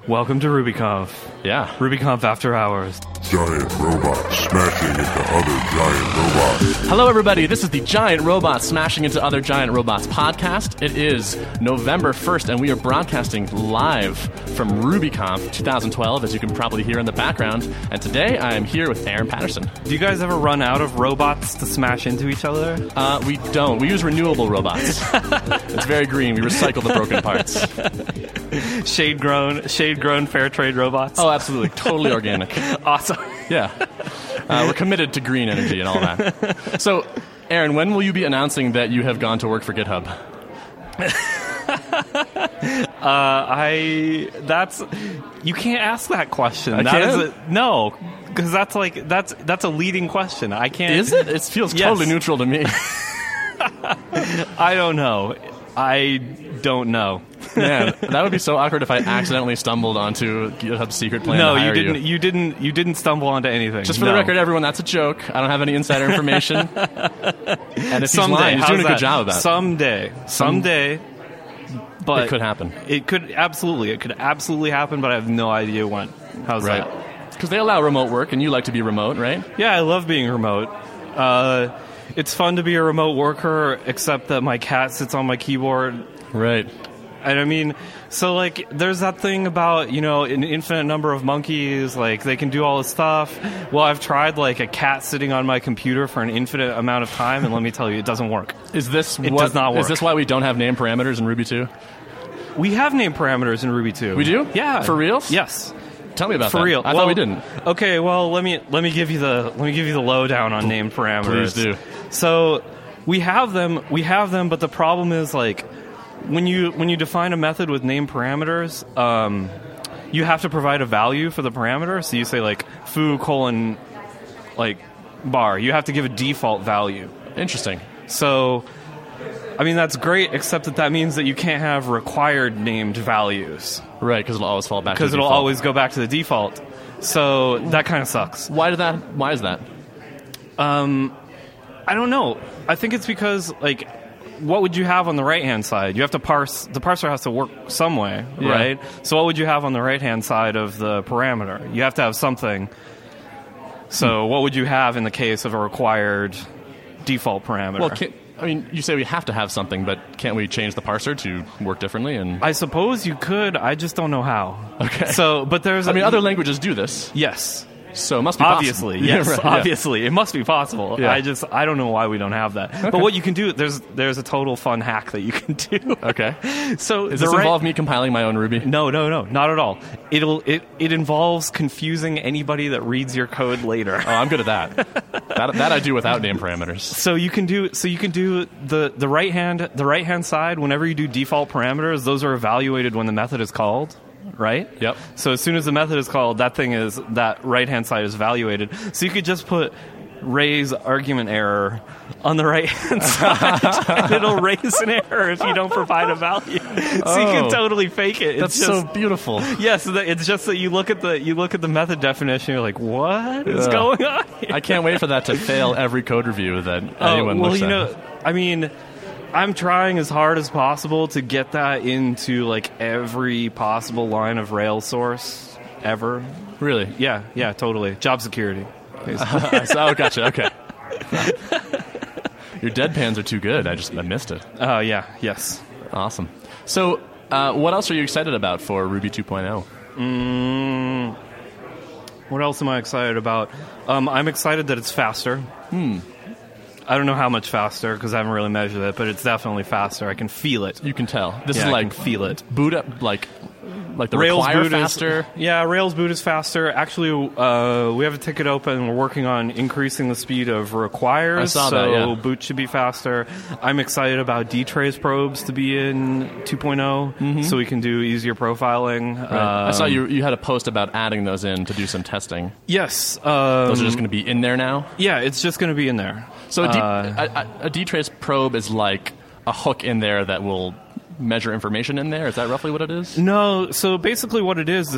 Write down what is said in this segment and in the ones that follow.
Welcome to RubyConf. Yeah. RubyConf After Hours. Giant robots smashing into other giant robots. Hello, everybody. This is the Giant Robots Smashing into Other Giant Robots podcast. It is November 1st, and we are broadcasting live from RubyConf 2012, as you can probably hear in the background. And today, I am here with Aaron Patterson. Do you guys ever run out of robots to smash into each other? We don't. We use renewable robots. It's very green. We recycle the broken parts. Shade-grown fair trade robots? Oh, absolutely. Totally organic. Awesome. Yeah. We're committed to green energy and all that. So, Aaron, when will you be announcing that you have gone to work for GitHub? You can't ask that question. I can't? No, because that's a leading question. I can't. Is it? It feels totally neutral to me. I don't know. Man, that would be so awkward if I accidentally stumbled onto GitHub's secret plan. No, to hire you didn't stumble onto anything. Just for the record, everyone, that's a joke. I don't have any insider information. And if he's lying, he's doing a good job of that. Someday. But it could happen. It could absolutely happen, but I have no idea when. How's that? Because they allow remote work, and you like to be remote, right? Yeah, I love being remote. It's fun to be a remote worker, except that my cat sits on my keyboard. Right. And I mean, so like, there's that thing about, an infinite number of monkeys, like, they can do all this stuff. Well, I've tried, like, a cat sitting on my computer for an infinite amount of time, and let me tell you, it doesn't work. It does not work. Is this why we don't have name parameters in Ruby 2? We have name parameters in Ruby 2. We do? Yeah. For reals? Yes. Tell me about that. For real. I thought we didn't. Okay, well, let me give you the lowdown on name parameters. Please do. So, we have them, but the problem is, like, when you define a method with name parameters, you have to provide a value for the parameter. So you say, like, foo : like, bar. You have to give a default value. Interesting. So, I mean, that's great, except that means that you can't have required named values. Right, because it'll always fall back to the default. Because it'll always go back to the default. So that kind of sucks. Why is that? I don't know. I think it's because, like, what would you have on the right-hand side? You have to parse. The parser has to work some way, right? So what would you have on the right-hand side of the parameter? You have to have something. So what would you have in the case of a required default parameter? Well, you say we have to have something, but can't we change the parser to work differently? And I suppose you could. I just don't know how. Okay. So, but there's... other languages do this. Yes. So it must be obviously, possible. Yes, Yeah, right, obviously. It must be possible. Yeah. I don't know why we don't have that. Okay. But what you can do, there's a total fun hack that you can do. Okay. So does this involve me compiling my own Ruby? No, not at all. It involves confusing anybody that reads your code later. Oh, I'm good at that. that I do without name parameters. So you can do the right hand side. Whenever you do default parameters, those are evaluated when the method is called. Right? Yep. So as soon as the method is called, that right-hand side is evaluated. So you could just put raise argument error on the right-hand side, and it'll raise an error if you don't provide a value. So you can totally fake it. That's so beautiful. Yes, it's just that you look at the method definition, you're like, what is going on here? I can't wait for that to fail every code review that anyone looks at. I mean, I'm trying as hard as possible to get that into, like, every possible line of Rails source ever. Really? Yeah, totally. Job security. Oh, gotcha. Okay. Your deadpans are too good. I missed it. Oh, yeah. Yes. Awesome. So, what else are you excited about for Ruby 2.0? What else am I excited about? I'm excited that it's faster. I don't know how much faster because I haven't really measured it, but it's definitely faster. I can feel it. You can tell. This is I like can feel it. Boot up, like the Rails require boot faster. Rails boot is faster. Actually, we have a ticket open. We're working on increasing the speed of requires. I saw that, yeah. Boot should be faster. I'm excited about dtrace probes to be in 2.0, so we can do easier profiling. Right. I saw you had a post about adding those in to do some testing. Yes. Those are just going to be in there now? Yeah, it's just going to be in there. So a dtrace probe is like a hook in there that will measure information in there? Is that roughly what it is? No. So basically what it is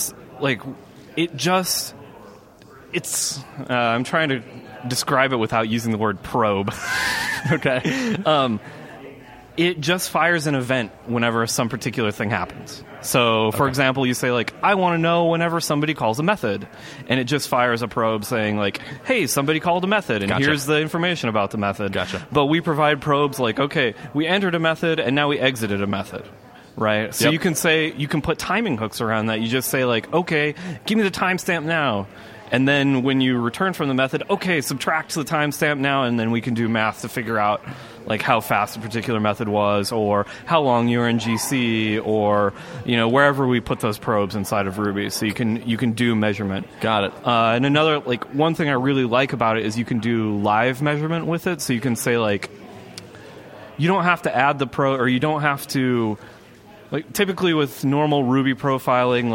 it's I'm trying to describe it without using the word probe. Okay. it just fires an event whenever some particular thing happens. So, for example, you say, like, I want to know whenever somebody calls a method. And it just fires a probe saying, like, hey, somebody called a method, and here's the information about the method. Gotcha. But we provide probes like, okay, we entered a method, and now we exited a method. Right? So you can say, you can put timing hooks around that. You just say, like, okay, give me the timestamp now. And then when you return from the method, okay, subtract the timestamp now, and then we can do math to figure out like how fast a particular method was, or how long you were in GC, or wherever we put those probes inside of Ruby. So you can do measurement. Got it. And another one thing I really like about it is you can do live measurement with it. So you can say like, you don't have to add the probe, or you don't have to typically with normal Ruby profiling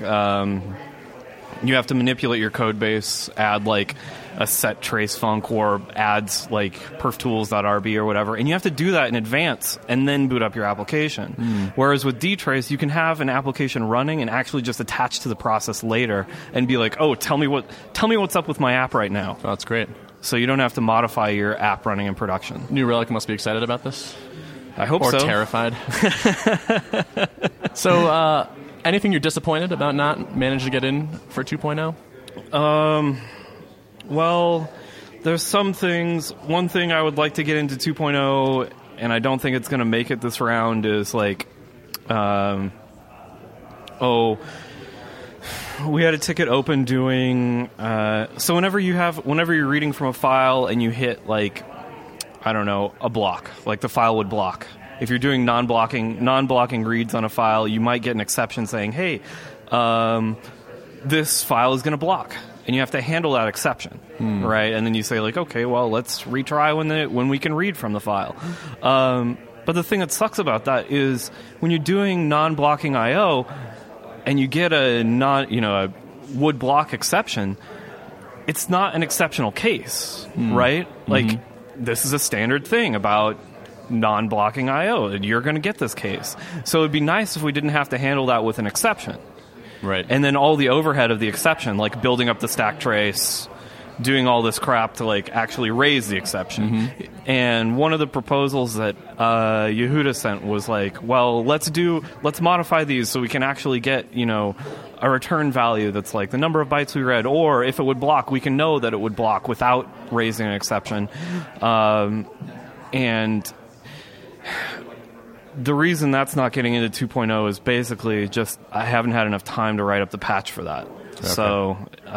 you have to manipulate your code base, add like a set trace func, or adds like perftools.rb or whatever, and you have to do that in advance and then boot up your application. Whereas with dtrace, you can have an application running and actually just attach to the process later and be like, oh, tell me what's up with my app right now. Oh, that's great. So you don't have to modify your app running in production. New Relic must be excited about this. I hope so. Or terrified. So, anything you're disappointed about not managing to get in for 2.0? Well, there's some things. One thing I would like to get into 2.0, and I don't think it's going to make it this round, is like, we had a ticket open doing, so whenever you're reading from a file and you hit like, I don't know, a block, like the file would block. If you're doing non-blocking reads on a file, you might get an exception saying, hey, this file is going to block. And you have to handle that exception, right? And then you say, like, okay, well, let's retry when we can read from the file. But the thing that sucks about that is when you're doing non-blocking I/O and you get a would block exception, it's not an exceptional case, right? Like, this is a standard thing about non-blocking I/O, and you're going to get this case. So it'd be nice if we didn't have to handle that with an exception. Right. And then all the overhead of the exception, like building up the stack trace, doing all this crap to like actually raise the exception. And one of the proposals that Yehuda sent was like, well, let's modify these so we can actually get, a return value that's like the number of bytes we read, or if it would block, we can know that it would block without raising an exception. And the reason that's not getting into 2.0 is basically just I haven't had enough time to write up the patch for that. Okay. So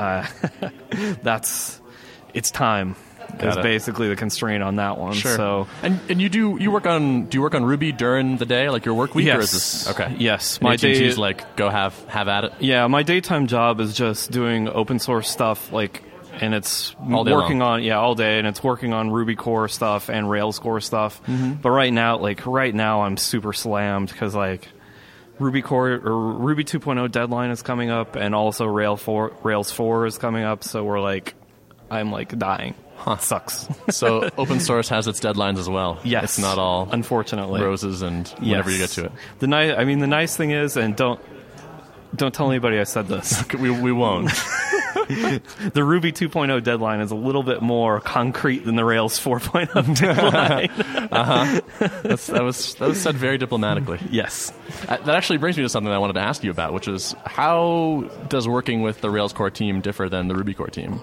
it's time. Is basically the constraint on that one. Sure. So and do you work on Ruby during the day, like your work week? Yes. Or is this okay? Yes. My day is like go have at it. Yeah, my daytime job is just doing open source stuff, like, and it's all day working long. all day, and it's working on Ruby core stuff and Rails core stuff. But right now I'm super slammed because like Ruby core or Ruby 2.0 deadline is coming up, and also Rails 4 is coming up. So I'm like dying. It sucks. So open source has its deadlines as well. Yes, it's not all unfortunately roses and whenever you get to it. The nice thing is, and don't tell anybody I said this. we won't. The Ruby 2.0 deadline is a little bit more concrete than the Rails 4.0 deadline. That was said very diplomatically. Yes. That actually brings me to something I wanted to ask you about, which is how does working with the Rails core team differ than the Ruby core team?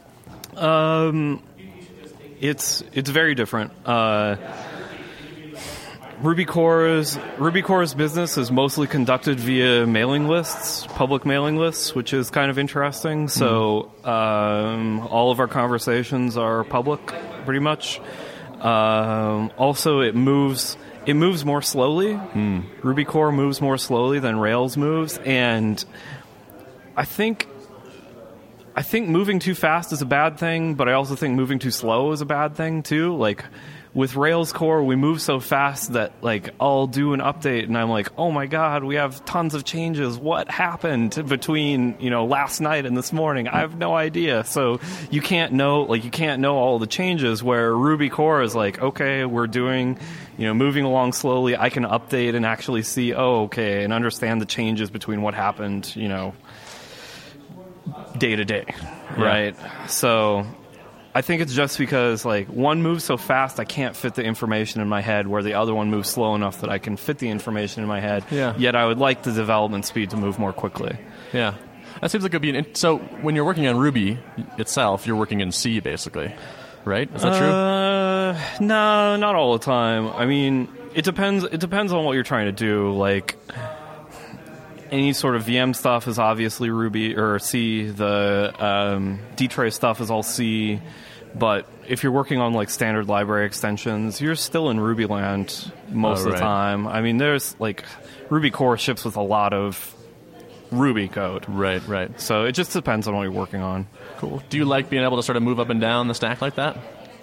It's very different. Ruby Core's business is mostly conducted via mailing lists, public mailing lists, which is kind of interesting. So all of our conversations are public, pretty much. Also, it moves more slowly. Ruby Core moves more slowly than Rails moves, and I think moving too fast is a bad thing, but I also think moving too slow is a bad thing too. Like with Rails core, we move so fast that like I'll do an update and I'm like, oh my god, we have tons of changes. What happened between last night and this morning? I have no idea. So you can't know all the changes. Where Ruby core is like, okay, we're doing moving along slowly. I can update and actually see, and understand the changes between what happened day to day, right? So I think it's just because like one moves so fast I can't fit the information in my head, where the other one moves slow enough that I can fit the information in my head. Yeah. Yet I would like the development speed to move more quickly. Yeah. That seems like it would be so when you're working on Ruby itself, you're working in C basically, right? Is that true? No, not all the time. I mean, it depends on what you're trying to do. Like, any sort of VM stuff is obviously Ruby or C. The dtrace stuff is all C. But if you're working on like standard library extensions, you're still in Ruby land most of the time. I mean, there's like Ruby core ships with a lot of Ruby code. Right. So it just depends on what you're working on. Cool. Do you like being able to sort of move up and down the stack like that?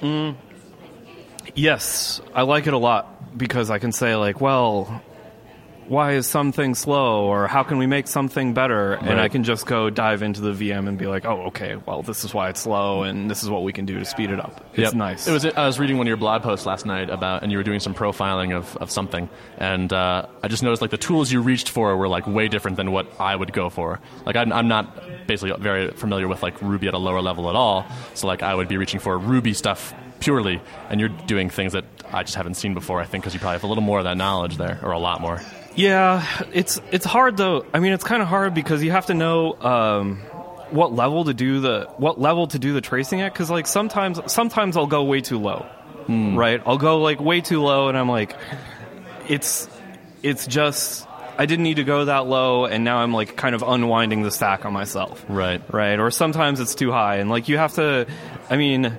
Yes, I like it a lot because I can say like, well, why is something slow, or how can we make something better? Right. And I can just go dive into the VM and be like, oh, okay, well, this is why it's slow, and this is what we can do to speed it up. It's nice. I was reading one of your blog posts last night and you were doing some profiling of something, and I just noticed like the tools you reached for were like way different than what I would go for. Like I'm not basically very familiar with like Ruby at a lower level at all, so like I would be reaching for Ruby stuff purely, and you're doing things that I just haven't seen before, I think, because you probably have a little more of that knowledge there, or a lot more. Yeah, it's hard though. I mean, it's kind of hard because you have to know what level to do the tracing at. Because like sometimes I'll go way too low, right? I'll go like way too low, and I'm like, it's just I didn't need to go that low, and now I'm like kind of unwinding the stack on myself, right? Or sometimes it's too high, and like you have to. I mean,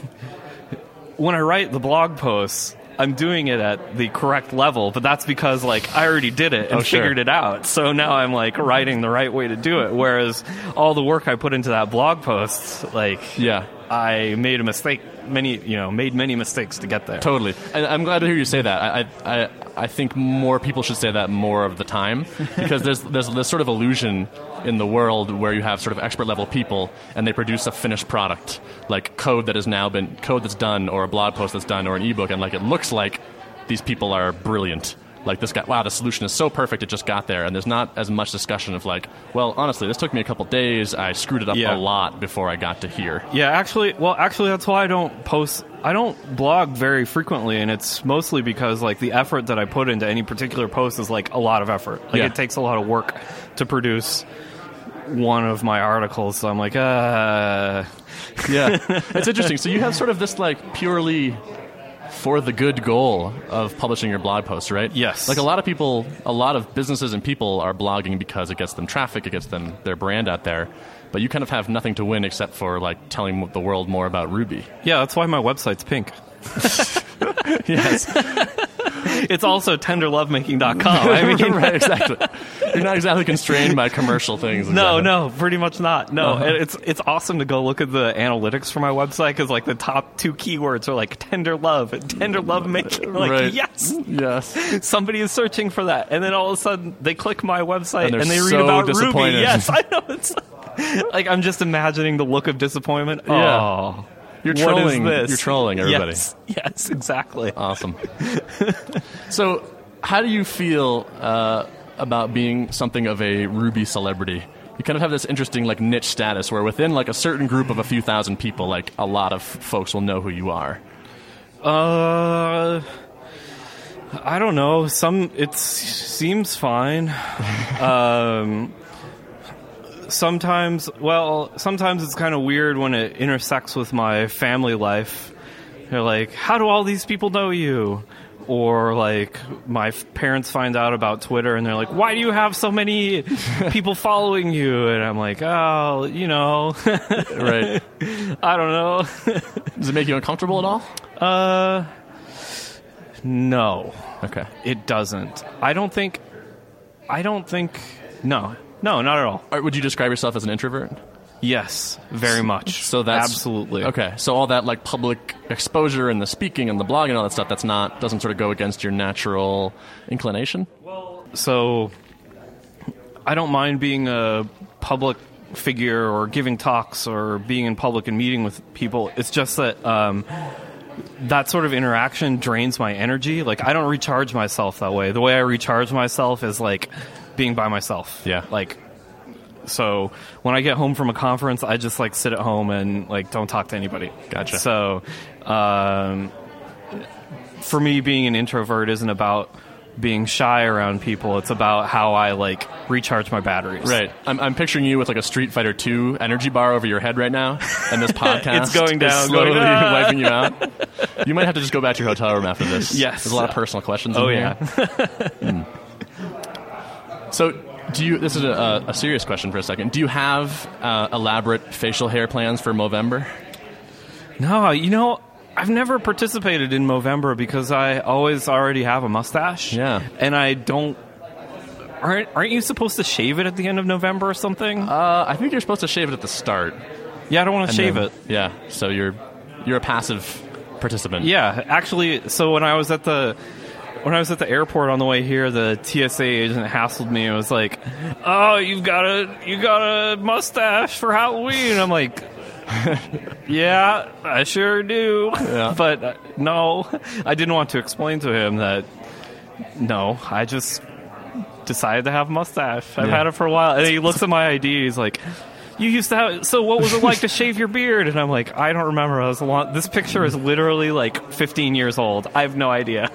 when I write the blog posts, I'm doing it at the correct level, but that's because like I already did it and figured it out. So now I'm like writing the right way to do it. Whereas all the work I put into that blog post, like I made a mistake. Made many mistakes to get there. Totally. And I'm glad to hear you say that. I think more people should say that more of the time, because there's this sort of illusion in the world where you have sort of expert level people and they produce a finished product, like code that's done, or a blog post that's done, or an ebook, and like it looks like these people are brilliant. Like this guy, wow, the solution is so perfect, it just got there. And there's not as much discussion of like, well, honestly, this took me a couple days. I screwed it up a lot before I got to here. Yeah, actually, that's why I don't blog very frequently, and it's mostly because like the effort that I put into any particular post is like a lot of effort. Like it takes a lot of work to produce one of my articles, so I'm like, Yeah. It's interesting. So you have sort of this like purely for the good goal of publishing your blog posts, right? Yes. Like a lot of businesses and people are blogging because it gets them traffic, it gets them their brand out there. But you kind of have nothing to win except for like telling the world more about Ruby. Yeah, that's why my website's pink. Yes. It's also tenderlovemaking.com. I mean, right, exactly. You're not exactly constrained by commercial things. Exactly. No, pretty much not. No, it's awesome to go look at the analytics for my website, because like the top 2 keywords are like tender love and tender lovemaking. Like, right. Yes. Somebody is searching for that, and then all of a sudden they click my website and they read so about disappointed. Ruby. Yes, I know. It's like I'm just imagining the look of disappointment. Yeah. Oh. You're trolling. What is this? You're trolling everybody. Yes, exactly. Awesome. So, how do you feel about being something of a Ruby celebrity? You kind of have this interesting like niche status where within like a certain group of a few thousand people, like a lot of folks will know who you are. I don't know. It seems fine. Sometimes it's kind of weird when it intersects with my family life. They're like, how do all these people know you? Or like my parents find out about Twitter and they're like, why do you have so many people following you? And I'm like, oh, right. I don't know. Does it make you uncomfortable at all? No. Okay. It doesn't. I don't think, no. No, not at all. Would you describe yourself as an introvert? Yes, very much. So that's absolutely okay. So all that like public exposure and the speaking and the blogging and all that stuff, doesn't sort of go against your natural inclination? So I don't mind being a public figure or giving talks or being in public and meeting with people. It's just that that sort of interaction drains my energy. Like I don't recharge myself that way. The way I recharge myself is like being by myself. Yeah. Like So when I get home from a conference, I just like sit at home and like don't talk to anybody. Gotcha. So for me, being an introvert isn't about being shy around people. It's about how I like recharge my batteries. Right. I'm picturing you with like a Street Fighter 2 energy bar over your head right now, and this podcast It's going down, is slowly going down. wiping you out. You might have to just go back to your hotel room after this. Yes. There's a lot of personal questions Oh, in yeah. here. So, this is a serious question for a second. Do you have elaborate facial hair plans for Movember? No, I've never participated in Movember because I always already have a mustache. Yeah. And I don't... Aren't you supposed to shave it at the end of November or something? I think you're supposed to shave it at the start. Yeah, I don't want to and shave then- it. Yeah, so you're a passive participant. Yeah, actually, so when I was at the airport on the way here, the TSA agent hassled me and was like, "Oh, you got a mustache for Halloween." I'm like, "Yeah, I sure do." Yeah. But no, I didn't want to explain to him that no, I just decided to have a mustache. I've had it for a while. And he looks at my ID, he's like, "You used to have, so what was it like to shave your beard?" And I'm like, "I don't remember. I was this picture is literally like 15 years old. I have no idea."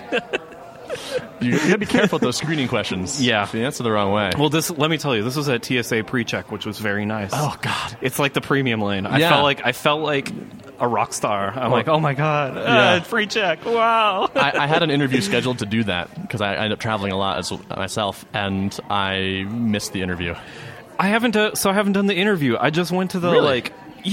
You gotta be careful with those screening questions. Yeah. If you answer the wrong way. Well, let me tell you, this was at TSA pre-check, which was very nice. Oh, God. It's like the premium lane. I Yeah. felt like a rock star. I'm like, oh my god, Yeah. pre-check, wow. I had an interview scheduled to do that because I ended up traveling a lot myself, and I missed the interview. I haven't done the interview. I just went to the Really?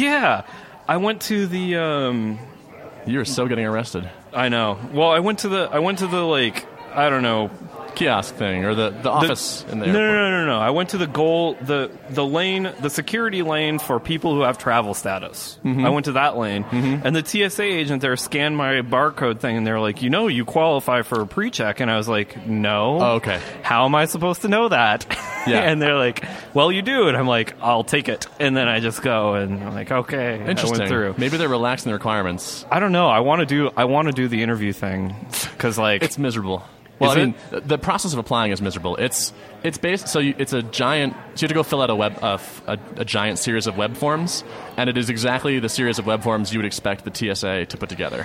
I went to the You were so getting arrested. I know. Well, I went to the like, I don't know, Kiosk thing or the office in the airport. No. I went to the lane, the security lane for people who have travel status. Mm-hmm. I went to that lane, and the TSA agent there scanned my barcode thing, and they're like, you qualify for a pre-check, and I was like, no. Oh, okay. How am I supposed to know that? Yeah. And they're like, well, you do, and I'm like, I'll take it, and then I just go, and I'm like, okay. Interesting. I went through. Maybe they're relaxing the requirements. I don't know. I want to do the interview thing because like It's miserable. Well, Is I mean, the process of applying is miserable. It's based, so it's a giant. So you have to go fill out a giant series of web forms, and it is exactly the series of web forms you would expect the TSA to put together.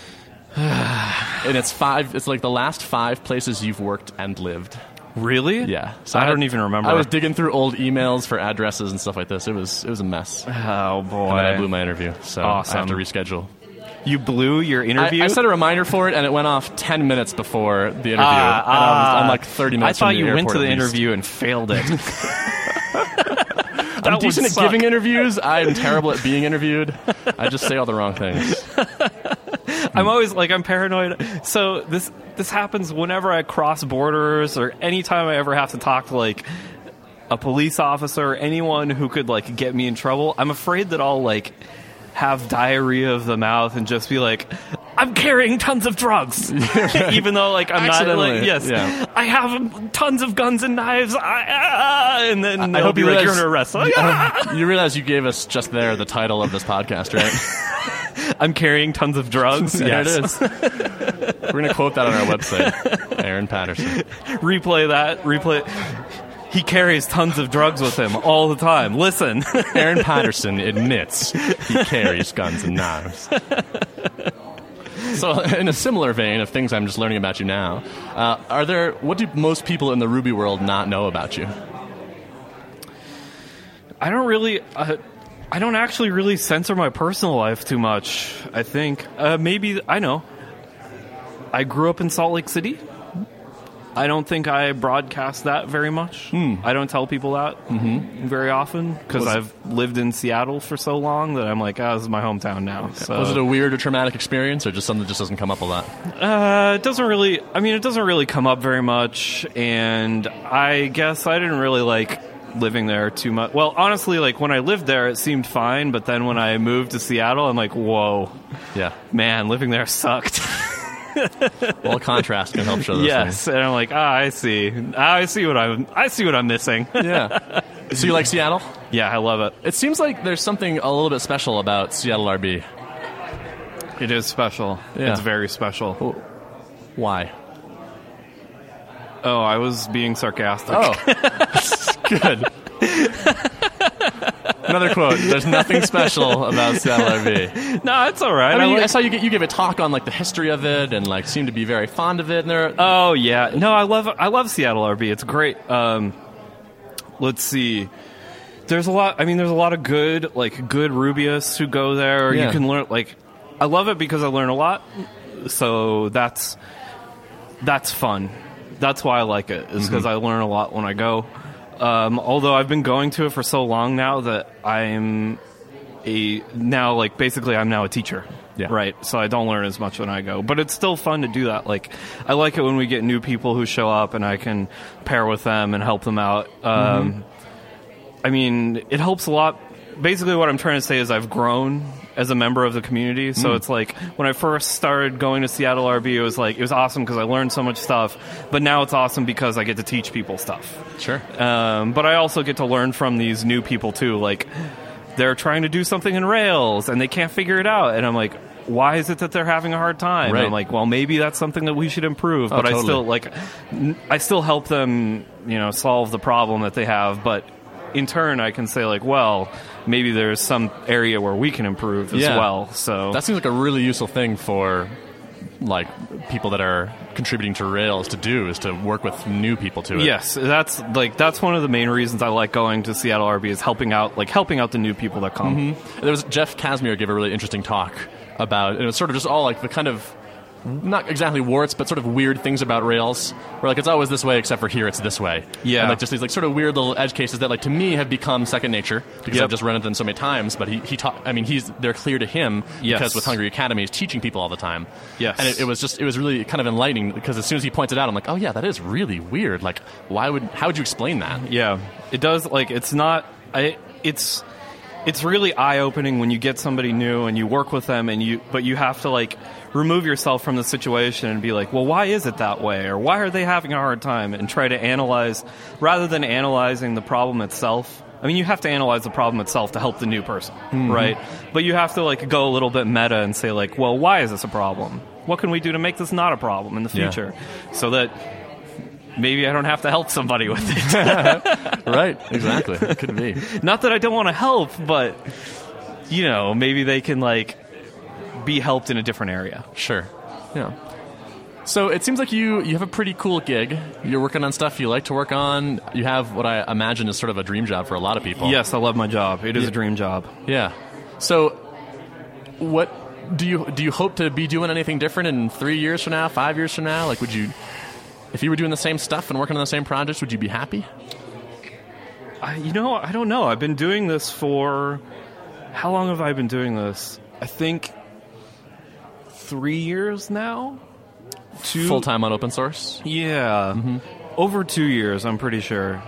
And it's like the last 5 places you've worked and lived. Really? Yeah. So I don't even remember. I was digging through old emails for addresses and stuff like this. It was a mess. Oh boy! And then I blew my interview, so Awesome. I have to reschedule. You blew your interview? I set a reminder for it, and it went off 10 minutes before the interview. And I'm like 30 minutes I thought from the you went airport to the at least. interview and failed it. I'm would decent at suck. giving interviews. I'm terrible at being interviewed. I just say all the wrong things. I'm always like, I'm paranoid. So this happens whenever I cross borders or anytime I ever have to talk to like a police officer or anyone who could like get me in trouble. I'm afraid that I'll like have diarrhea of the mouth and just be like, I'm carrying tons of drugs, even though like I'm not. Like, yes, yeah. I have tons of guns and knives, and then I they'll hope be you like, realize- you're under arrest. Like, You realize you gave us just there the title of this podcast, right? I'm carrying tons of drugs. There Yes. it is. We're going to quote that on our website. Aaron Patterson. Replay that. He carries tons of drugs with him all the time. Listen. Aaron Patterson admits he carries guns and knives. So, in a similar vein of things I'm just learning about you now, what do most people in the Ruby world not know about you? I don't actually really censor my personal life too much, I think. Maybe, I know. I grew up in Salt Lake City. I don't think I broadcast that very much. I don't tell people that very often because I've lived in Seattle for so long that I'm like, this is my hometown now. So. Was it a weird or traumatic experience or just something that just doesn't come up a lot? It doesn't really come up very much, and I guess I didn't really like living there too much. Well, honestly, like when I lived there, it seemed fine, but then when I moved to Seattle, I'm like, whoa, Yeah. man, living there sucked. Well, contrast can help show those Yes, and I'm like, I see what I'm missing. things. Yeah. So you like Seattle? Yeah, I love it. It seems like there's something a little bit special about Seattle RB. It is special. Yeah. It's very special. Why? Oh, I was being sarcastic. Oh. Good. Another quote. There's nothing special about Seattle RV. No, it's all right. I mean, like- I saw you give a talk on like the history of it, and like seem to be very fond of it. And there, Oh yeah, no, I love Seattle RV. It's great. Let's see. There's a lot. I mean, there's a lot of good Rubyists who go there. Yeah. You can learn. Like, I love it because I learn a lot. So that's fun. That's why I like it. Is because I learn a lot when I go. Although I've been going to it for so long now that I'm now a teacher. Yeah. Right. So I don't learn as much when I go, but it's still fun to do that. Like, I like it when we get new people who show up and I can pair with them and help them out. I mean, it helps a lot. Basically, what I'm trying to say is I've grown as a member of the community. So it's like when I first started going to Seattle RV, it was awesome because I learned so much stuff. But now it's awesome because I get to teach people stuff. sure. But I also get to learn from these new people too. Like, they're trying to do something in Rails and they can't figure it out, and I'm like, why is it that they're having a hard time? Right. And I'm like, well, maybe that's something that we should improve. But totally. I still help them, solve the problem that they have. But in turn, I can say like, well, maybe there's some area where we can improve as well. So That seems like a really useful thing for like people that are contributing to Rails to do, is to work with new people to it. yes, that's one of the main reasons I like going to Seattle RV, is helping out the new people that come. There was Jeff Casimir gave a really interesting talk about, and it was sort of just all like the kind of, not exactly warts, but sort of weird things about Rails, where like it's always this way except for here it's this way. Yeah. And like just these like sort of weird little edge cases that like to me have become second nature because Yep. I've just run into them so many times. But they're clear to him Yes. because with Hungry Academy he's teaching people all the time. Yes. And it was really kind of enlightening because as soon as he points it out, I'm like, oh yeah, that is really weird. Like how would you explain that? Yeah, it does. Like, it's really eye-opening when you get somebody new and you work with them, but you have to like remove yourself from the situation and be like, well, why is it that way, or why are they having a hard time, and try to analyze rather than analyzing the problem itself. I mean, you have to analyze the problem itself to help the new person, right? But you have to like go a little bit meta and say like, well, why is this a problem? What can we do to make this not a problem in the future, so that maybe I don't have to help somebody with it. Right, exactly. It could be. Not that I don't want to help, but maybe they can like be helped in a different area. Sure. Yeah. So it seems like you have a pretty cool gig. You're working on stuff you like to work on. You have what I imagine is sort of a dream job for a lot of people. Yes, I love my job. It is a dream job. Yeah. So what do you hope to be doing anything different in 3 years from now, 5 years from now? Like, if you were doing the same stuff and working on the same projects, would you be happy? I don't know. I've been doing this for... How long have I been doing this? I think 3 years now? Full-time on open source? Yeah. Over 2 years, I'm pretty sure.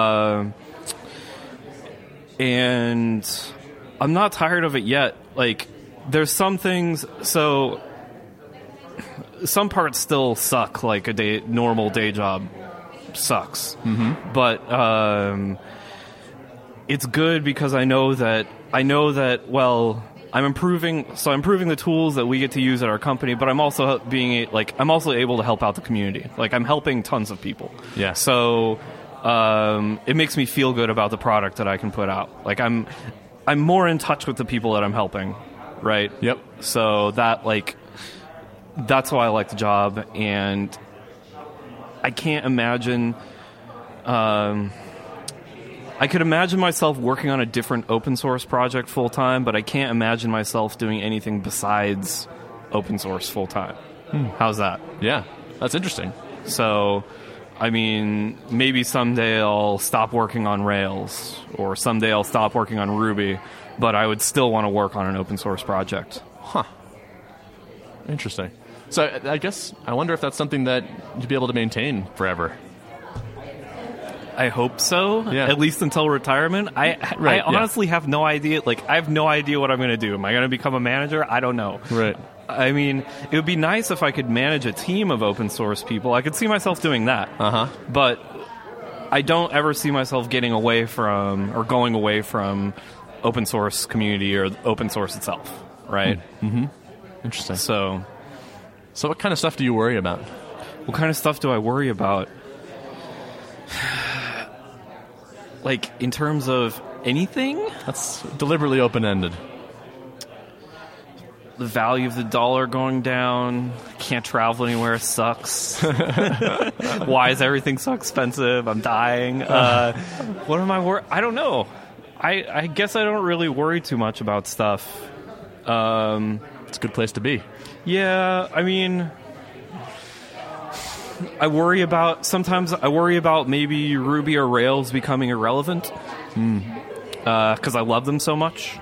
And I'm not tired of it yet. Like, there's some things... So... Some parts still suck, like a normal day job sucks. But it's good because I know that well, I'm improving the tools that we get to use at our company, but I'm also able to help out the community. Like, I'm helping tons of people. Yeah. So it makes me feel good about the product that I can put out. Like, I'm more in touch with the people that I'm helping, right? Yep. So that's why I like the job, and I can't imagine... I could imagine myself working on a different open source project full-time, but I can't imagine myself doing anything besides open source full-time. How's that? Yeah, that's interesting. So, I mean, maybe someday I'll stop working on Rails, or someday I'll stop working on Ruby, but I would still want to work on an open source project. Huh. Interesting. So I guess I wonder if that's something that you'd be able to maintain forever. I hope so. Yeah. At least until retirement. I honestly have no idea. Like, I have no idea what I'm going to do. Am I going to become a manager? I don't know. Right. I mean, it would be nice if I could manage a team of open source people. I could see myself doing that. But I don't ever see myself getting away from or going away from open source community or open source itself. Right. Interesting. So what kind of stuff do you worry about? What kind of stuff do I worry about? like in terms of anything, That's deliberately open-ended. the value of the dollar going down. Can't travel anywhere. Sucks. Why is everything so expensive? I'm dying. What am I I don't know. I guess I don't really worry too much about stuff. It's a good place to be. Yeah, I mean, sometimes I worry about maybe Ruby or Rails becoming irrelevant because I love them so much.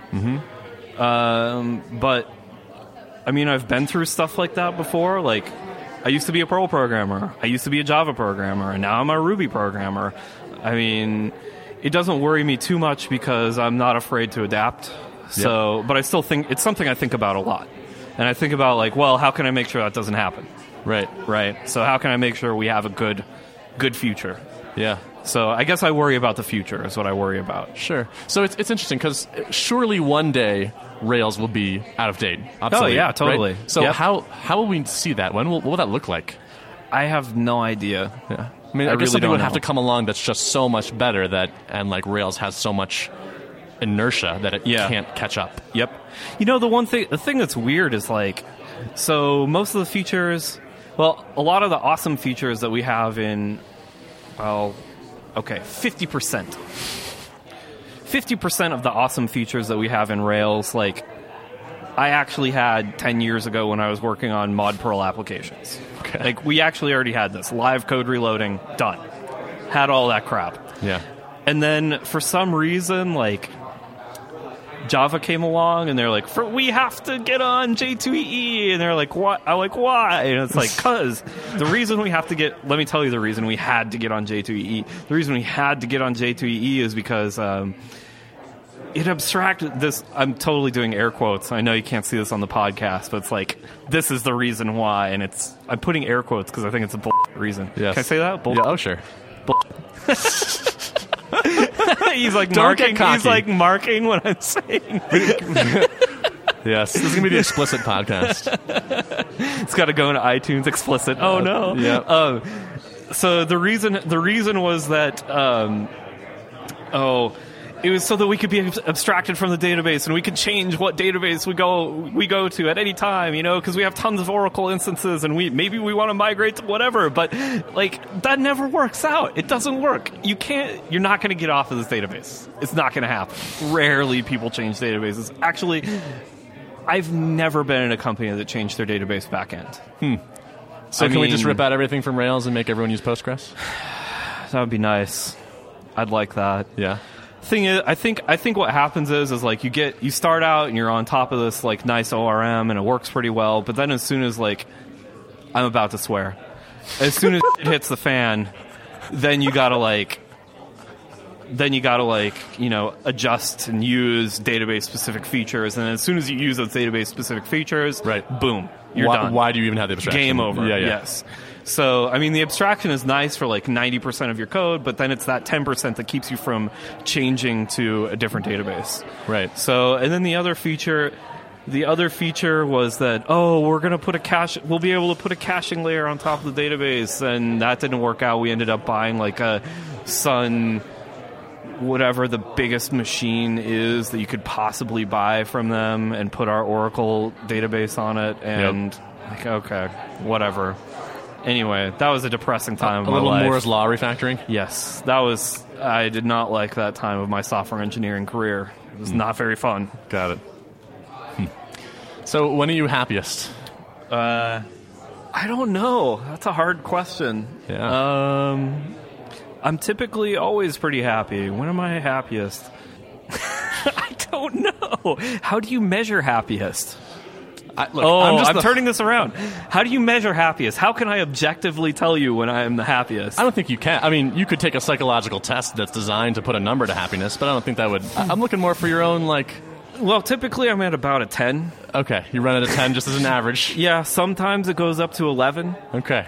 But I mean, I've been through stuff like that before. Like, I used to be a Perl programmer. I used to be a Java programmer, and now I'm a Ruby programmer. I mean, it doesn't worry me too much because I'm not afraid to adapt. So, but I still think it's something I think about a lot. And I think about, like, well, how can I make sure that doesn't happen? Right. So how can I make sure we have a good future? Yeah. So I guess I worry about the future is what I worry about. Sure. So it's interesting because surely one day Rails will be out of date. Obsolete, yeah, totally. Right? So Yep. how will we see that? What will that look like? I have no idea. Yeah. I mean, I I guess really something don't would have know. to come along that's just so much better and like Rails has so much inertia that it can't catch up. Yep. You know, the thing that's weird is like, so most of the features, well, a lot of the awesome features that we have in, 50%. 50% of the awesome features that we have in Rails, like, I actually had 10 years ago when I was working on mod Perl applications. Okay. Like, we actually already had this. Live code reloading, done. Had all that crap. Yeah. And then, for some reason, like, Java came along, and they're like, we have to get on J2EE. And they're like, what? I'm like, why? And it's like, because the reason we have to let me tell you the reason we had to get on J2EE. The reason we had to get on J2EE is because it abstracted this. I'm totally doing air quotes. I know you can't see this on the podcast, but it's like, this is the reason why. And I'm putting air quotes because I think it's a bullshit reason. Yes. Can I say that? Yeah, oh, sure. He's like Don't get marking. cocky. He's like marking what I'm saying. Yes. This is going to be the explicit podcast. It's got to go into iTunes explicit. Oh no. Yeah. So the reason was that it was so that we could be abstracted from the database and we could change what database we go to at any time, you know, because we have tons of Oracle instances and maybe we want to migrate to whatever, but like that never works out. It doesn't work. You're not going to get off of this database. It's not going to happen. Rarely people change databases. Actually, I've never been in a company that changed their database backend. So can we just rip out everything from Rails and make everyone use Postgres? That would be nice. I'd like that. Yeah. Thing is, I think what happens is like you start out and you're on top of this like nice ORM and it works pretty well, but then as soon as like I'm about to swear, as soon as it hits the fan, then you gotta adjust and use database specific features, and as soon as you use those database specific features, right, boom, you're done. Why do you even have the abstraction? Game over. Yeah. Yes. So, I mean, the abstraction is nice for like 90% of your code, but then it's that 10% that keeps you from changing to a different database. Right. So, and then the other feature was that, we're going to put we'll be able to put a caching layer on top of the database, and that didn't work out. We ended up buying like a Sun, whatever the biggest machine is that you could possibly buy from them, and put our Oracle database on it, and like, okay, whatever. Anyway, that was a depressing time of my life. A little Moore's Law refactoring? Yes, I did not like that time of my software engineering career. It was not very fun. Got it. So when are you happiest? I don't know. That's a hard question. Yeah. I'm typically always pretty happy. When am I happiest? I don't know. How do you measure happiest? I'm turning this around. How do you measure happiest? How can I objectively tell you when I am the happiest? I don't think you can. I mean, you could take a psychological test that's designed to put a number to happiness, but I don't think that would... I'm looking more for your own, like... Well, typically I'm at about a 10. Okay, you run at a 10 just as an average. Yeah, sometimes it goes up to 11. Okay.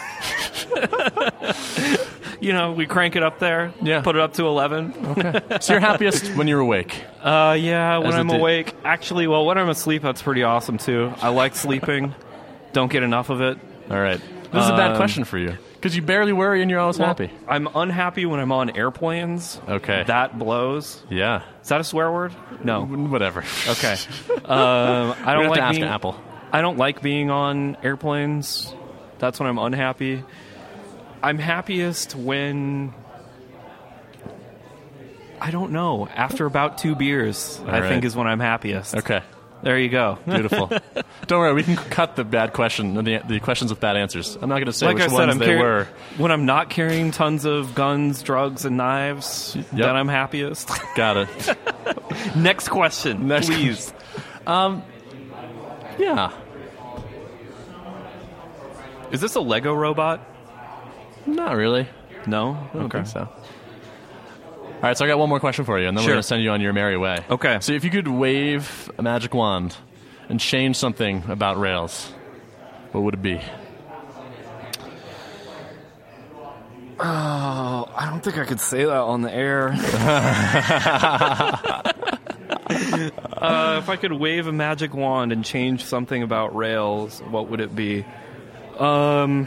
You know, we crank it up there, put it up to 11. Okay. So you're happiest when you're awake? Yeah, when I'm awake. Actually, well, when I'm asleep, that's pretty awesome, too. I like sleeping. Don't get enough of it. All right. This is a bad question for you. Because you barely worry and you're always happy. I'm unhappy when I'm on airplanes. Okay. That blows. Yeah. Is that a swear word? No. Whatever. Okay. I don't like ask being, Apple. I don't like being on airplanes. That's when I'm unhappy. I'm happiest when, I don't know, after about 2 beers, I think is when I'm happiest. Okay. There you go. Beautiful. Don't worry, we can cut the bad question, the questions with bad answers. I'm not going to say Like which I said, ones they were. when I'm not carrying tons of guns, drugs, and knives, then I'm happiest. Got it. Next question, Next please. Yeah. Is this a Lego robot? Not really. No? I don't think so. All right, so I got one more question for you, and then we're Sure. going to send you on your merry way. Okay. So if you could wave a magic wand and change something about Rails, what would it be? Oh, I don't think I could say that on the air. If I could wave a magic wand and change something about Rails, what would it be? The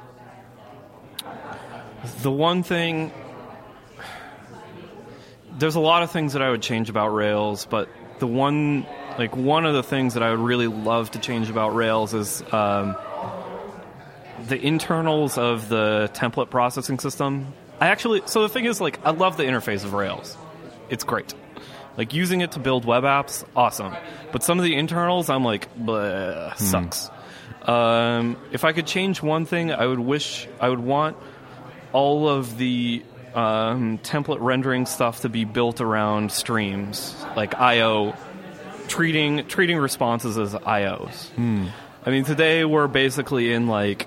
one thing... There's a lot of things that I would change about Rails, but one of the things that I would really love to change about Rails is the internals of the template processing system. So the thing is, I love the interface of Rails. It's great. Using it to build web apps, awesome. But some of the internals, I'm like, bleh, sucks. If I could change one thing, I would want all of the template rendering stuff to be built around streams, like I/O, treating responses as I/Os. I mean, today we're basically in crappy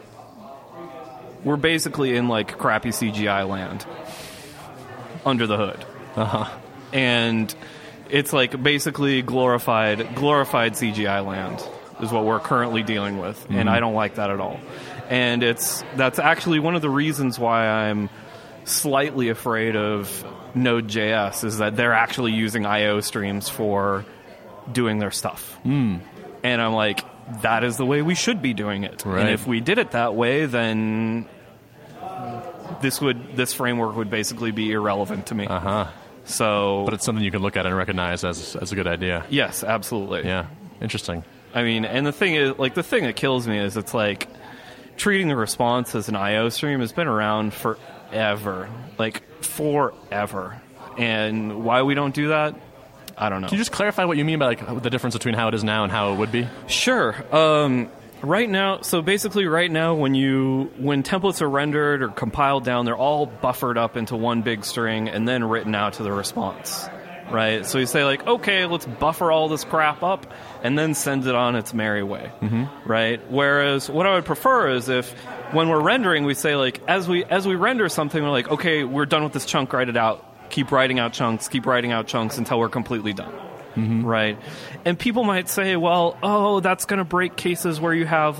CGI land under the hood, and it's basically glorified CGI land is what we're currently dealing with, and I don't like that at all. And that's actually one of the reasons why I'm slightly afraid of Node.js is that they're actually using I/O streams for doing their stuff. And I'm like, that is the way we should be doing it. Right. And if we did it that way, then this framework would basically be irrelevant to me. So, But it's something you can look at and recognize as a good idea. yes, absolutely. Yeah. Interesting. I mean, and the thing is, the thing that kills me is it's treating the response as an I/O stream has been around forever. Forever. And why we don't do that, I don't know. Can you just clarify what you mean by the difference between how it is now and how it would be? Sure. Right now, when templates are rendered or compiled down, they're all buffered up into one big string and then written out to the response. Right? So you say okay, let's buffer all this crap up and then send it on its merry way. Right? Whereas what I would prefer is if when we're rendering, we say as we render something, we're okay, we're done with this chunk, write it out. Keep writing out chunks until we're completely done. Right? And people might say, well, that's going to break cases where you have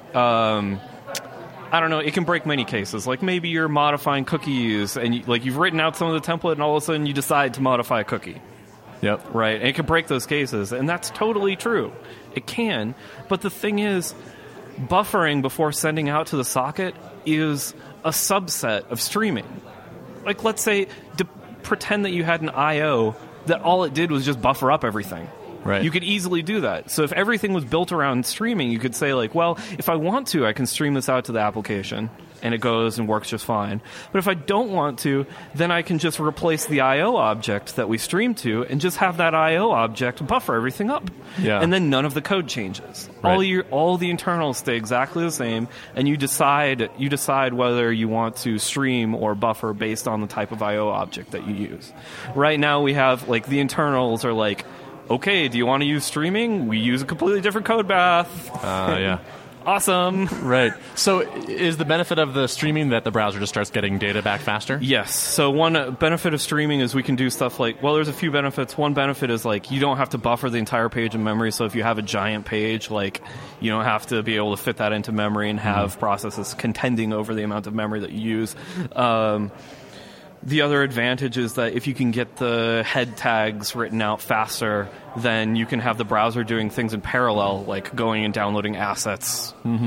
I don't know, it can break many cases. Maybe you're modifying cookies and you've written out some of the template and all of a sudden you decide to modify a cookie. Yep. Right? And it can break those cases. And that's totally true. It can. But the thing is, buffering before sending out to the socket is a subset of streaming. Let's say, pretend that you had an I/O that all it did was just buffer up everything. Right. You could easily do that. So if everything was built around streaming, you could say if I want to, I can stream this out to the application and it goes and works just fine. But if I don't want to, then I can just replace the I/O object that we stream to and just have that I/O object buffer everything up. Yeah. And then none of the code changes. Right. All the internals stay exactly the same, and you decide whether you want to stream or buffer based on the type of I/O object that you use. Right now we have the internals are okay, do you want to use streaming? We use a completely different code path. Yeah. Awesome. Right. So is the benefit of the streaming that the browser just starts getting data back faster? Yes. So one benefit of streaming is we can do stuff there's a few benefits. One benefit is you don't have to buffer the entire page in memory. So if you have a giant page, you don't have to be able to fit that into memory and have processes contending over the amount of memory that you use. The other advantage is that if you can get the head tags written out faster, then you can have the browser doing things in parallel, like going and downloading assets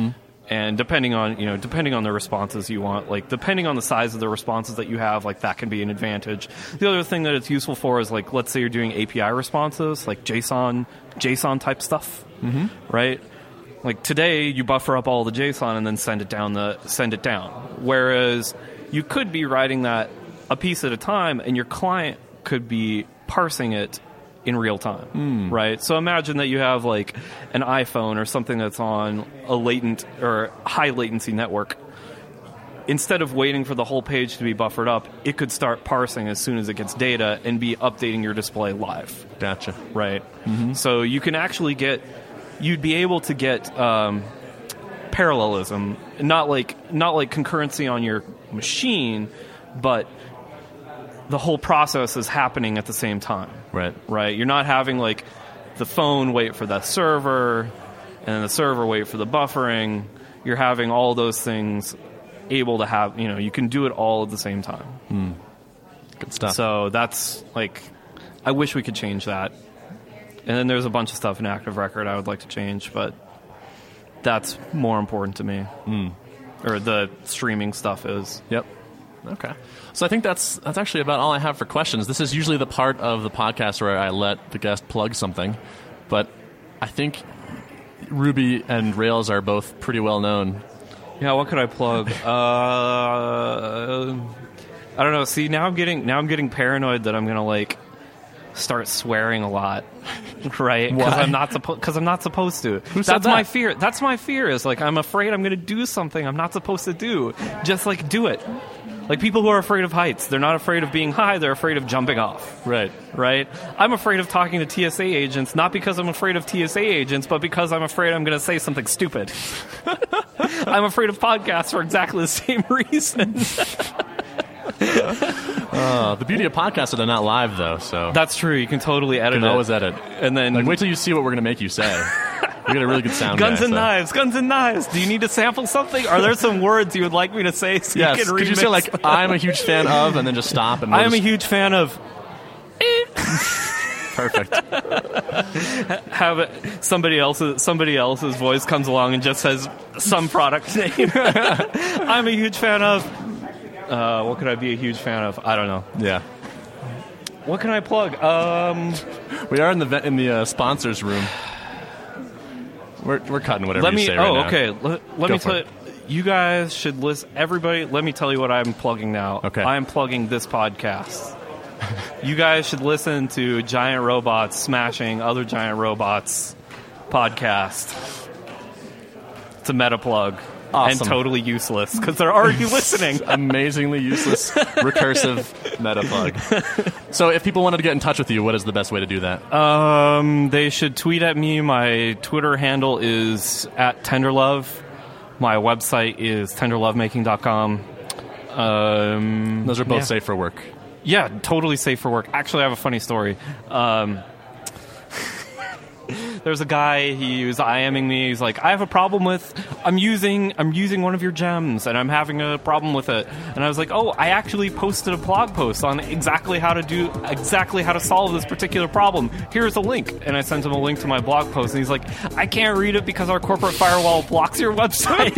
And depending on the responses you want, like depending on the size of the responses that you have, like that can be an advantage. The other thing that it's useful for is like, let's say you're doing API responses, like JSON type stuff, right? Like today you buffer up all the JSON and then send it down. Whereas you could be writing that a piece at a time, and your client could be parsing it in real time, right? So imagine that you have like an iPhone or something that's on a latent or high latency network. Instead of waiting for the whole page to be buffered up, it could start parsing as soon as it gets data and be updating your display live. Gotcha. Right. So you can actually you'd be able to get parallelism, not like concurrency on your machine, but the whole process is happening at the same time. Right. You're not having like the phone wait for the server and then the server wait for the buffering. You're having all those things able to have, you can do it all at the same time. Good stuff. So that's like, I wish we could change that. And then there's a bunch of stuff in Active Record I would like to change, but that's more important to me. Or the streaming stuff is. Yep. Okay. So I think that's actually about all I have for questions. This is usually the part of the podcast where I let the guest plug something, but I think Ruby and Rails are both pretty well known. Yeah, what could I plug? I don't know. See, now I'm getting paranoid that I'm gonna like start swearing a lot, right? Because I'm not supposed to. Who said That's that? my fear. That's my fear. Is like I'm afraid I'm gonna do something I'm not supposed to do. Just like do it. Like people who are afraid of heights, they're not afraid of being high, they're afraid of jumping off. Right. I'm afraid of talking to TSA agents, not because I'm afraid of TSA agents, but because I'm afraid I'm going to say something stupid. I'm afraid of podcasts for exactly the same reason. The beauty of podcasts are they're not live, though, so... That's true, you can totally edit it. You can always edit. And then... Like, wait till you see what we're going to make you say. We got a really good sound Guns guy, and so. knives, guns and knives. Do you need to sample something? Are there some words you would like me to say so Yes, you can remix? could you say, like, I'm a huge fan of, and then just stop and... I am a huge fan of... Perfect. Have it, somebody else's voice comes along and just says some product name. I'm a huge fan of... what could I be a huge fan of? I don't know. Yeah. What can I plug? We are in the sponsors room. We're cutting whatever you say right now. Okay. Let me tell you. it. You guys should listen. Everybody, let me tell you what I'm plugging now. Okay. I'm plugging this podcast. You guys should listen to Giant Robots Smashing Other Giant Robots podcast. It's a meta plug. Awesome. And totally useless because they're already listening. Amazingly useless, recursive meta plug. So if people wanted to get in touch with you, what is the best way to do that? They should tweet at me. My Twitter handle is @tenderlove. My website is tenderlovemaking.com. Those are both safe for work. Yeah, totally safe for work. Actually, I have a funny story. There's a guy, he was IMing me. He's like, I have a problem with, I'm using one of your gems, and I'm having a problem with it. And I was like, oh, I actually posted a blog post on exactly how to solve this particular problem. Here's a link. And I sent him a link to my blog post, and he's like, I can't read it because our corporate firewall blocks your website.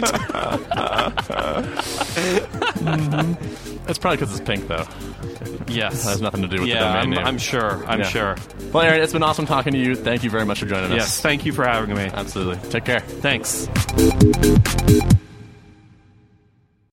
It's probably because it's pink, though. Yes. It has nothing to do with the domain name. I'm sure. I'm sure. Well, Aaron, it's been awesome talking to you. Thank you very much for joining us. Yes, thank you for having me. Absolutely. Take care. Thanks.